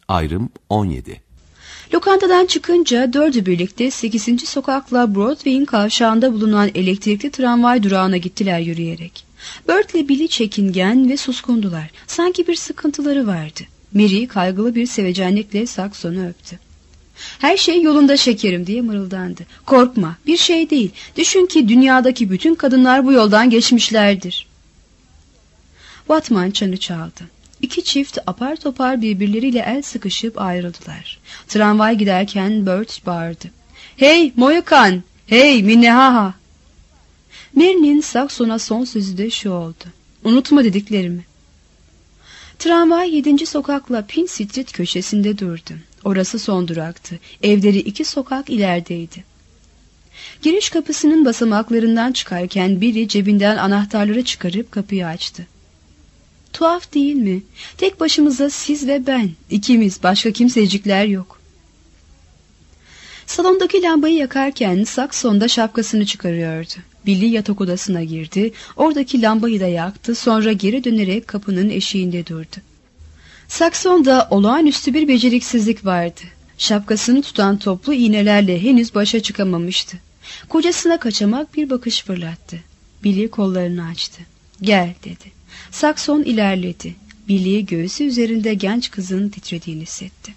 Ayrım 17. Lokantadan çıkınca dördü birlikte 8. sokakla Broadway'in kavşağında bulunan elektrikli tramvay durağına gittiler yürüyerek. Bert ile Billy çekingen ve suskundular. Sanki bir sıkıntıları vardı. Mary kaygılı bir sevecenlikle Sakson'u öptü. "Her şey yolunda şekerim," diye mırıldandı. "Korkma, bir şey değil. Düşün ki dünyadaki bütün kadınlar bu yoldan geçmişlerdir." Batman çanı çaldı. İki çift apar topar birbirleriyle el sıkışıp ayrıldılar. Tramvay giderken Bert bağırdı: "Hey Moykan! Hey Minnehaha!" Mary'nin Sakson'a son sözü de şu oldu: "Unutma dediklerimi." Tramvay 7. sokakla Pin Street köşesinde durdu. Orası son duraktı. Evleri 2 sokak ilerideydi. Giriş kapısının basamaklarından çıkarken biri cebinden anahtarları çıkarıp kapıyı açtı. "Tuhaf değil mi? Tek başımıza siz ve ben. İkimiz, başka kimsecikler yok." Salondaki lambayı yakarken Sakson da şapkasını çıkarıyordu. Billy yatak odasına girdi. Oradaki lambayı da yaktı. Sonra geri dönerek kapının eşiğinde durdu. Sakson'da olağanüstü bir beceriksizlik vardı. Şapkasını tutan toplu iğnelerle henüz başa çıkamamıştı. Kocasına kaçamak bir bakış fırlattı. Billy kollarını açtı. "Gel," dedi. Sakson ilerledi. Billy göğsü üzerinde genç kızın titrediğini hissetti.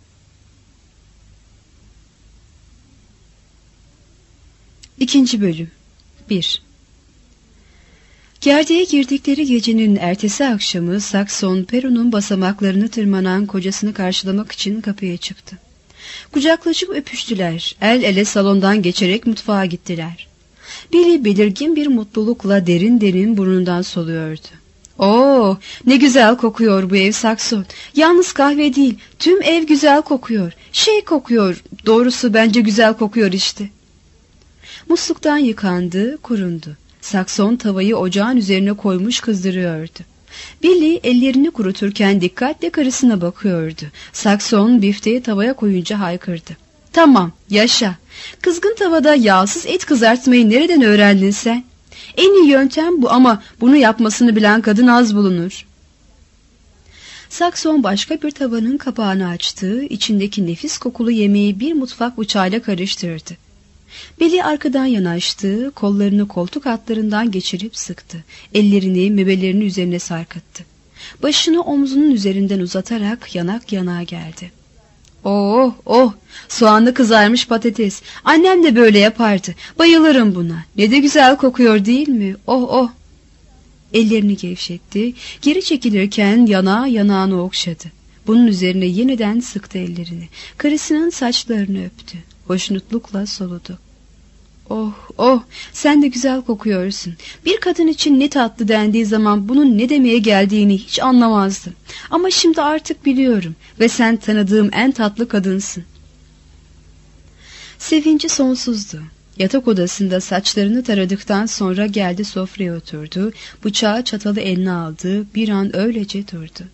İkinci bölüm 1. Gerdeğe girdikleri gecenin ertesi akşamı Sakson peronun basamaklarını tırmanan kocasını karşılamak için kapıya çıktı. Kucaklaşıp öpüştüler. El ele salondan geçerek mutfağa gittiler. Billy belirgin bir mutlulukla derin derin burnundan soluyordu. "Oo, ne güzel kokuyor bu ev Sakson. Yalnız kahve değil, tüm ev güzel kokuyor. Kokuyor. Doğrusu bence güzel kokuyor işte." Musluktan yıkandı, kurundu. Sakson tavayı ocağın üzerine koymuş kızdırıyordu. Billy ellerini kuruturken dikkatle karısına bakıyordu. Sakson bifteyi tavaya koyunca haykırdı: "Tamam, yaşa. Kızgın tavada yağsız et kızartmayı nereden öğrendin sen? En iyi yöntem bu ama bunu yapmasını bilen kadın az bulunur." Sakson başka bir tavanın kapağını açtı. İçindeki nefis kokulu yemeği bir mutfak bıçağıyla karıştırdı. Billy arkadan yanaştı, kollarını koltuk altlarından geçirip sıktı. Ellerini memelerinin üzerine sarkıttı. Başını omzunun üzerinden uzatarak yanak yanağa geldi. "Oh, oh, soğanlı kızarmış patates. Annem de böyle yapardı. Bayılırım buna. Ne de güzel kokuyor değil mi? Oh, oh." Ellerini gevşetti. Geri çekilirken yanağını okşadı. Bunun üzerine yeniden sıktı ellerini. Karısının saçlarını öptü. Hoşnutlukla soludu. "Oh, oh, sen de güzel kokuyorsun. Bir kadın için ne tatlı dendiği zaman bunun ne demeye geldiğini hiç anlamazdım. Ama şimdi artık biliyorum ve sen tanıdığım en tatlı kadınsın." Sevinci sonsuzdu. Yatak odasında saçlarını taradıktan sonra geldi sofraya oturdu. Bıçağı çatalı eline aldı. Bir an öylece durdu.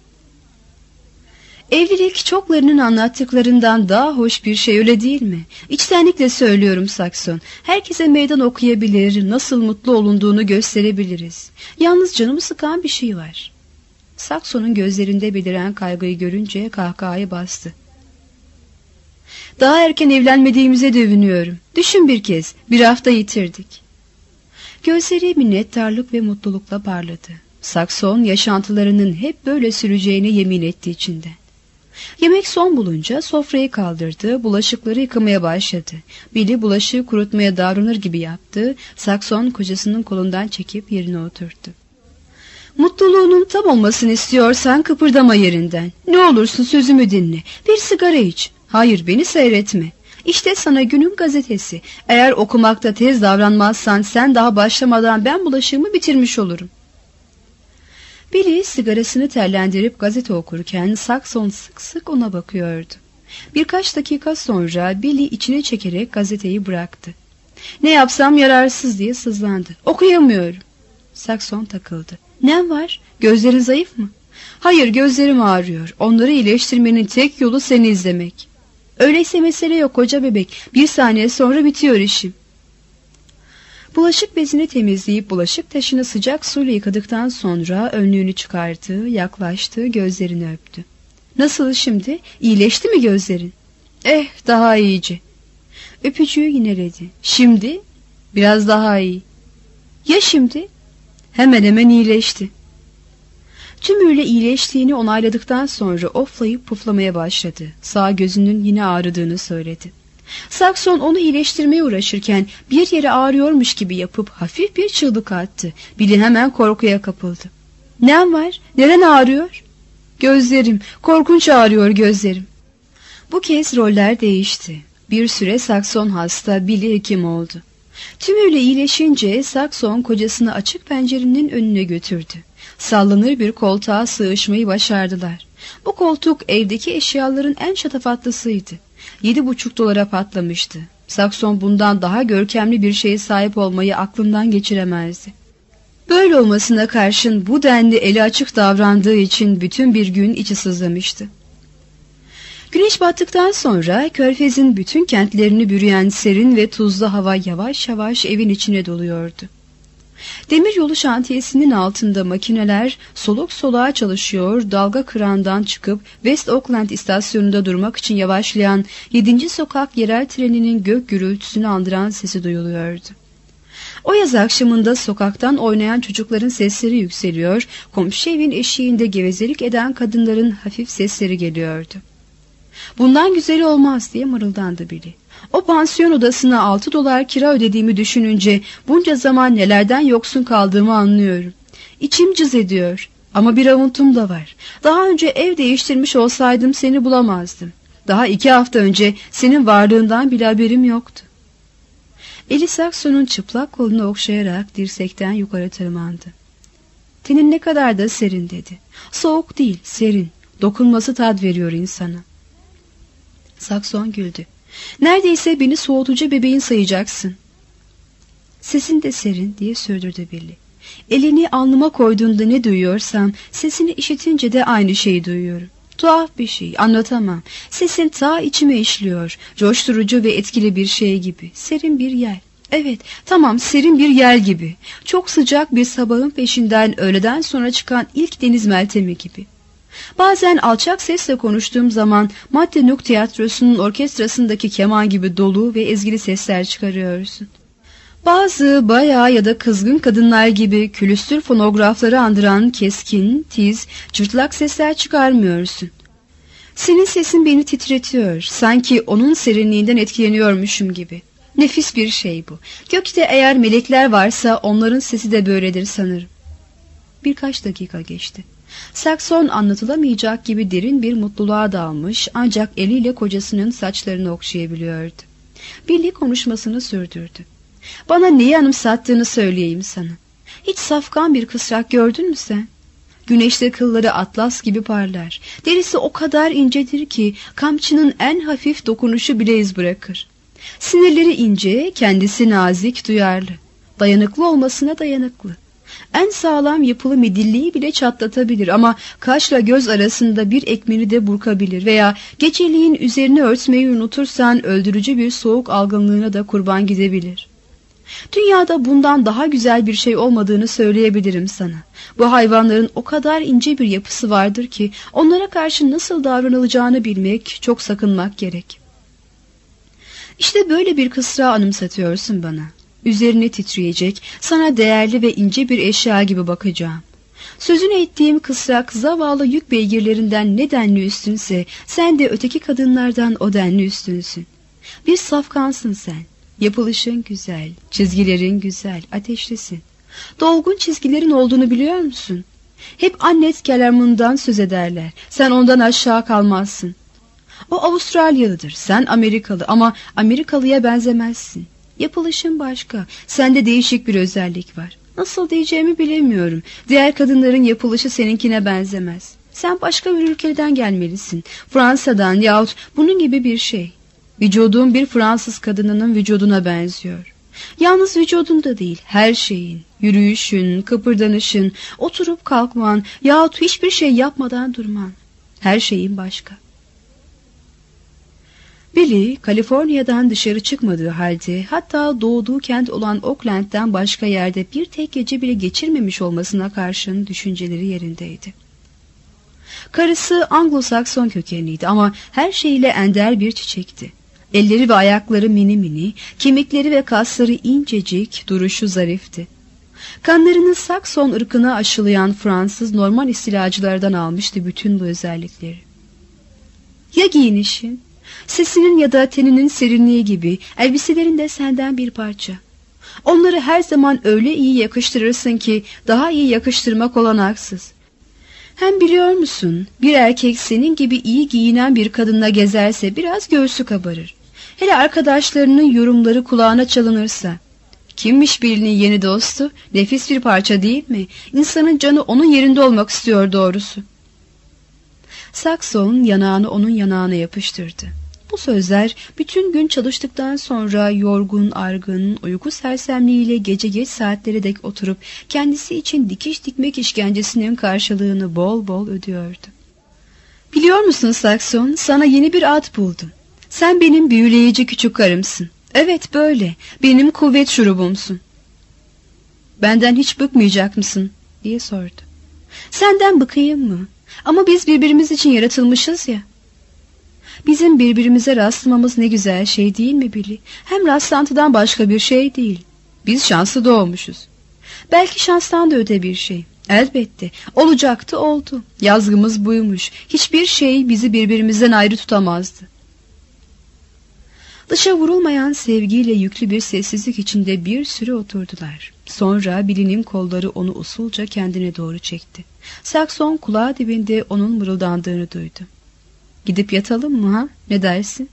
"Evlilik çoklarının anlattıklarından daha hoş bir şey, öyle değil mi? İçtenlikle söylüyorum Sakson. Herkese meydan okuyabilir, nasıl mutlu olunduğunu gösterebiliriz. Yalnız canımı sıkan bir şey var." Sakson'un gözlerinde beliren kaygıyı görünce kahkahayı bastı. "Daha erken evlenmediğimize dövünüyorum. Düşün bir kez, bir hafta yitirdik." Gözleri minnettarlık ve mutlulukla parladı. Sakson yaşantılarının hep böyle süreceğine yemin etti içinde. Yemek son bulunca sofrayı kaldırdı, bulaşıkları yıkamaya başladı. Billy bulaşığı kurutmaya davranır gibi yaptı. Sakson kocasının kolundan çekip yerine oturttu. "Mutluluğunun tam olmasını istiyorsan kıpırdama yerinden. Ne olursun sözümü dinle. Bir sigara iç. Hayır, beni seyretme. İşte sana günün gazetesi. Eğer okumakta tez davranmazsan sen daha başlamadan ben bulaşığımı bitirmiş olurum." Billy sigarasını terlendirip gazete okurken Sakson sık sık ona bakıyordu. Birkaç dakika sonra Billy içine çekerek gazeteyi bıraktı. "Ne yapsam yararsız," diye sızlandı. "Okuyamıyorum." Sakson takıldı. "Ne var? Gözlerin zayıf mı?" "Hayır, gözlerim ağrıyor. Onları iyileştirmenin tek yolu seni izlemek." "Öyleyse mesele yok koca bebek. 1 saniye sonra bitiyor işim." Bulaşık bezini temizleyip bulaşık taşını sıcak suyla yıkadıktan sonra önlüğünü çıkardı, yaklaştı, gözlerini öptü. Nasıl şimdi? İyileşti mi gözlerin? Daha iyice. Öpücüğü yineledi. Şimdi? Biraz daha iyi. Ya şimdi? Hemen hemen iyileşti. Tümüyle iyileştiğini onayladıktan sonra oflayıp puflamaya başladı. Sağ gözünün yine ağrıdığını söyledi. Sakson onu iyileştirmeye uğraşırken bir yere ağrıyormuş gibi yapıp hafif bir çığlık attı. Billy hemen korkuya kapıldı. "Ne var? Neren ağrıyor?" "Gözlerim. Korkunç ağrıyor gözlerim." Bu kez roller değişti. Bir süre Sakson hasta, Billy hekim oldu. Tümüyle iyileşince Sakson kocasını açık pencerenin önüne götürdü. Sallanır bir koltuğa sığışmayı başardılar. Bu koltuk evdeki eşyaların en şatafatlısıydı. $7,5 patlamıştı. Sakson bundan daha görkemli bir şeye sahip olmayı aklından geçiremezdi. Böyle olmasına karşın bu denli eli açık davrandığı için bütün bir gün içi sızlamıştı. Güneş battıktan sonra Körfez'in bütün kentlerini bürüyen serin ve tuzlu hava yavaş yavaş evin içine doluyordu. Demiryolu şantiyesinin altında makineler soluk soluğa çalışıyor, dalga kırandan çıkıp West Oakland istasyonunda durmak için yavaşlayan 7. sokak yerel treninin gök gürültüsünü andıran sesi duyuluyordu. O yaz akşamında sokaktan oynayan çocukların sesleri yükseliyor, komşu evin eşiğinde gevezelik eden kadınların hafif sesleri geliyordu. "Bundan güzeli olmaz," diye mırıldandı Billy. "O pansiyon odasına $6 kira ödediğimi düşününce bunca zaman nelerden yoksun kaldığımı anlıyorum. İçim cız ediyor ama bir avuntum da var. Daha önce ev değiştirmiş olsaydım seni bulamazdım. Daha 2 hafta önce senin varlığından bile haberim yoktu." Eli Sakson'un çıplak kolunu okşayarak dirsekten yukarı tırmandı. "Tenin ne kadar da serin," dedi. "Soğuk değil, serin. Dokunması tat veriyor insana." Sakson güldü. "Neredeyse beni soğutucu bebeğin sayacaksın." "Sesin de serin," diye sürdürdü Billy. "Elini alnıma koyduğunda ne duyuyorsam sesini işitince de aynı şeyi duyuyorum. Tuhaf bir şey, anlatamam. Sesin ta içime işliyor. Coşturucu ve etkili bir şey gibi. Serin bir yel. Evet, tamam, serin bir yel gibi. Çok sıcak bir sabahın peşinden öğleden sonra çıkan ilk deniz meltemi gibi. Bazen alçak sesle konuştuğum zaman Madde Nuk tiyatrosunun orkestrasındaki keman gibi dolu ve ezgili sesler çıkarıyorsun. Bazı bayağı ya da kızgın kadınlar gibi külüstür fonografları andıran keskin, tiz, cırtlak sesler çıkarmıyorsun. Senin sesin beni titretiyor, sanki onun serinliğinden etkileniyormuşum gibi. Nefis bir şey bu. Gökte eğer melekler varsa onların sesi de böyledir sanırım." Birkaç dakika geçti. Sakson anlatılamayacak gibi derin bir mutluluğa dalmış, ancak eliyle kocasının saçlarını okşayabiliyordu. Billy konuşmasını sürdürdü. "Bana neyi anımsattığını söyleyeyim sana. Hiç safkan bir kısrak gördün mü sen? Güneşte kılları atlas gibi parlar. Derisi o kadar incedir ki kamçının en hafif dokunuşu bile iz bırakır. Sinirleri ince, kendisi nazik, duyarlı. Dayanıklı olmasına dayanıklı. En sağlam yapılı midilliyi bile çatlatabilir ama kaşla göz arasında bir ekmeni de burkabilir veya geceliğin üzerini örtmeyi unutursan öldürücü bir soğuk algınlığına da kurban gidebilir. Dünyada bundan daha güzel bir şey olmadığını söyleyebilirim sana. Bu hayvanların o kadar ince bir yapısı vardır ki onlara karşı nasıl davranılacağını bilmek, çok sakınmak gerek. İşte böyle bir kısrağı anımsatıyorsun bana. Üzerine titreyecek, sana değerli ve ince bir eşya gibi bakacağım. Sözünü ettiğim kısrak zavallı yük beygirlerinden ne denli üstünse, sen de öteki kadınlardan o denli üstünsün. Bir safkansın sen. Yapılışın güzel, çizgilerin güzel, ateşlisin. Dolgun çizgilerin olduğunu biliyor musun? Hep Annette Kellerman'dan söz ederler. Sen ondan aşağı kalmazsın. O Avustralyalıdır, sen Amerikalı ama Amerikalıya benzemezsin. Yapılışın başka, sende değişik bir özellik var. Nasıl diyeceğimi bilemiyorum. Diğer kadınların yapılışı seninkine benzemez. Sen başka bir ülkeden gelmelisin. Fransa'dan yahut bunun gibi bir şey. Vücudun bir Fransız kadınının vücuduna benziyor. Yalnız vücudunda değil, her şeyin, yürüyüşün, kıpırdanışın, oturup kalkman yahut hiçbir şey yapmadan durman. Her şeyin başka. Billy, Kaliforniya'dan dışarı çıkmadığı halde, hatta doğduğu kent olan Oakland'den başka yerde bir tek gece bile geçirmemiş olmasına karşın düşünceleri yerindeydi. Karısı Anglo-Sakson kökenliydi ama her şeyle ender bir çiçekti. Elleri ve ayakları mini mini, kemikleri ve kasları incecik, duruşu zarifti. Kanlarını Sakson ırkına aşılayan Fransız Norman istilacılardan almıştı bütün bu özellikleri. Ya giyinişin, sesinin ya da teninin serinliği gibi elbiselerin de senden bir parça. Onları her zaman öyle iyi yakıştırırsın ki daha iyi yakıştırmak olanaksız. Hem biliyor musun, bir erkek senin gibi iyi giyinen bir kadınla gezerse biraz göğsü kabarır. Hele arkadaşlarının yorumları kulağına çalınırsa. Kimmiş Billy'nin yeni dostu? Nefis bir parça değil mi? İnsanın canı onun yerinde olmak istiyor doğrusu. Sakson yanağını onun yanağına yapıştırdı. Bu sözler bütün gün çalıştıktan sonra yorgun, argın, uyku sersemliğiyle gece geç saatlere dek oturup kendisi için dikiş dikmek işkencesinin karşılığını bol bol ödüyordu. Biliyor musun Sakson, sana yeni bir ad buldum. Sen benim büyüleyici küçük karımsın. Evet böyle, benim kuvvet şurubumsun. Benden hiç bıkmayacak mısın? Diye sordu. Senden bıkayım mı? Ama biz birbirimiz için yaratılmışız ya. Bizim birbirimize rastlamamız ne güzel şey değil mi Billy? Hem rastlantıdan başka bir şey değil. Biz şanslı doğmuşuz. Belki şanstan da öte bir şey. Elbette. Olacaktı oldu. Yazgımız buymuş. Hiçbir şey bizi birbirimizden ayrı tutamazdı. Dışa vurulmayan sevgiyle yüklü bir sessizlik içinde bir süre oturdular. Sonra Billy'nin kolları onu usulca kendine doğru çekti. Sakson kulağı dibinde onun mırıldandığını duydu. Gidip yatalım mı ha? Ne dersin?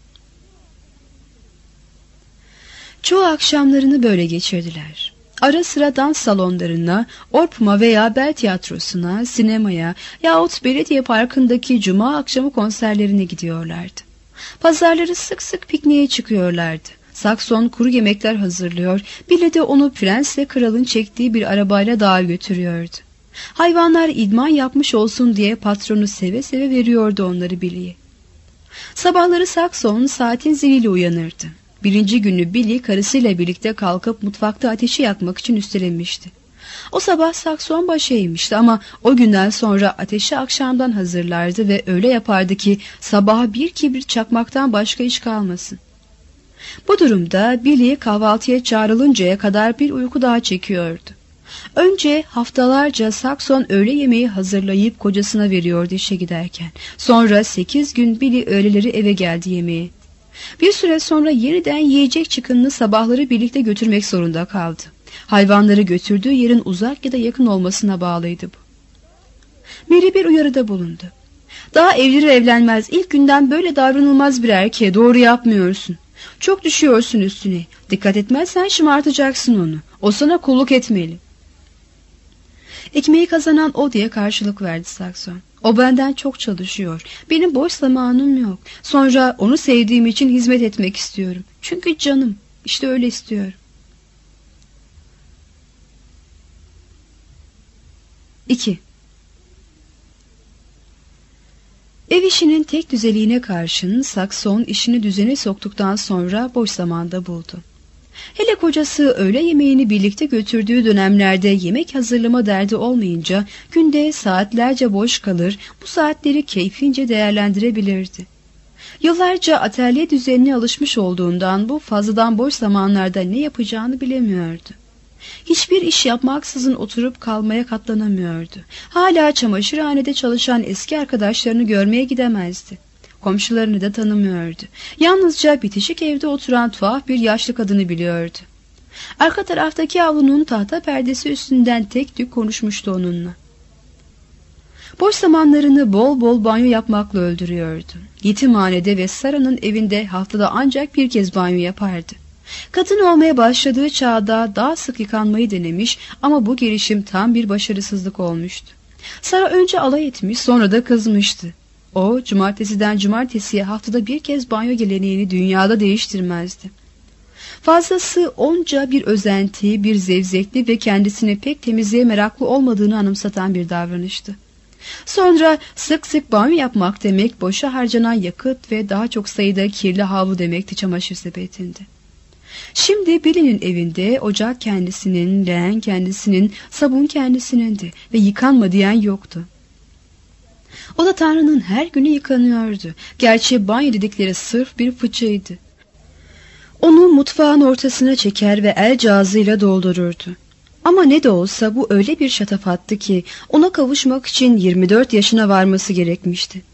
Çoğu akşamlarını böyle geçirdiler. Ara sıra dans salonlarına, Orpma veya bel tiyatrosuna, sinemaya yahut belediye parkındaki cuma akşamı konserlerine gidiyorlardı. Pazarları sık sık pikniğe çıkıyorlardı. Sakson kuru yemekler hazırlıyor, Billy de onu prensle kralın çektiği bir arabayla dağa götürüyordu. Hayvanlar idman yapmış olsun diye patronu seve seve veriyordu onları Billy'ye. Sabahları Sakson saatin ziliyle uyanırdı. Birinci günü Billy karısıyla birlikte kalkıp mutfakta ateşi yakmak için üstelenmişti. O sabah Sakson başa eğmişti ama o günden sonra ateşi akşamdan hazırlardı ve öyle yapardı ki sabaha bir kibrit çakmaktan başka iş kalmasın. Bu durumda Billy kahvaltıya çağrılıncaya kadar bir uyku daha çekiyordu. Önce haftalarca Sakson öğle yemeği hazırlayıp kocasına veriyordu işe giderken. Sonra 8 gün Billy öğleleri eve geldi yemeğe. Bir süre sonra yeniden yiyecek çıkınını sabahları birlikte götürmek zorunda kaldı. Hayvanları götürdüğü yerin uzak ya da yakın olmasına bağlıydı bu. Mary bir uyarıda bulundu. Daha evlenir evlenmez ilk günden böyle davranılmaz bir erkeğe, doğru yapmıyorsun. Çok düşüyorsun üstüne. Dikkat etmezsen şımartacaksın onu. O sana kulluk etmeli. Ekmeği kazanan o diye karşılık verdi Sakson. O benden çok çalışıyor. Benim boş zamanım yok. Sonra onu sevdiğim için hizmet etmek istiyorum. Çünkü canım. İşte öyle istiyorum. 2. Ev işinin tek düzeliğine karşın Sakson işini düzene soktuktan sonra boş zamanda buldu. Hele kocası öğle yemeğini birlikte götürdüğü dönemlerde yemek hazırlama derdi olmayınca günde saatlerce boş kalır, bu saatleri keyfince değerlendirebilirdi. Yıllarca atölye düzenine alışmış olduğundan bu fazladan boş zamanlarda ne yapacağını bilemiyordu. Hiçbir iş yapmaksızın oturup kalmaya katlanamıyordu. Hala çamaşırhanede çalışan eski arkadaşlarını görmeye gidemezdi. Komşularını da tanımıyordu. Yalnızca bitişik evde oturan tuhaf bir yaşlı kadını biliyordu. Arka taraftaki avlunun tahta perdesi üstünden tek tük konuşmuştu onunla. Boş zamanlarını bol bol banyo yapmakla öldürüyordu. Yetimhanede ve Sara'nın evinde haftada ancak bir kez banyo yapardı. Kadın olmaya başladığı çağda daha sık yıkanmayı denemiş ama bu girişim tam bir başarısızlık olmuştu. Sara önce alay etmiş, sonra da kızmıştı. O, cumartesiden cumartesiye haftada bir kez banyo geleneğini dünyada değiştirmezdi. Fazlası onca bir özenti, bir zevzekli ve kendisine pek temizliğe meraklı olmadığını anımsatan bir davranıştı. Sonra sık sık banyo yapmak demek boşa harcanan yakıt ve daha çok sayıda kirli havlu demekti çamaşır sepetinde. Şimdi Billy'nin evinde ocak kendisinin, leğen kendisinin, sabun kendisindi ve yıkanma diyen yoktu. O da Tanrı'nın her günü yıkanıyordu. Gerçi banyo dedikleri sırf bir fıçıydı. Onu mutfağın ortasına çeker ve el cihazıyla doldururdu. Ama ne de olsa bu öyle bir şatafattı ki ona kavuşmak için 24 yaşına varması gerekmişti.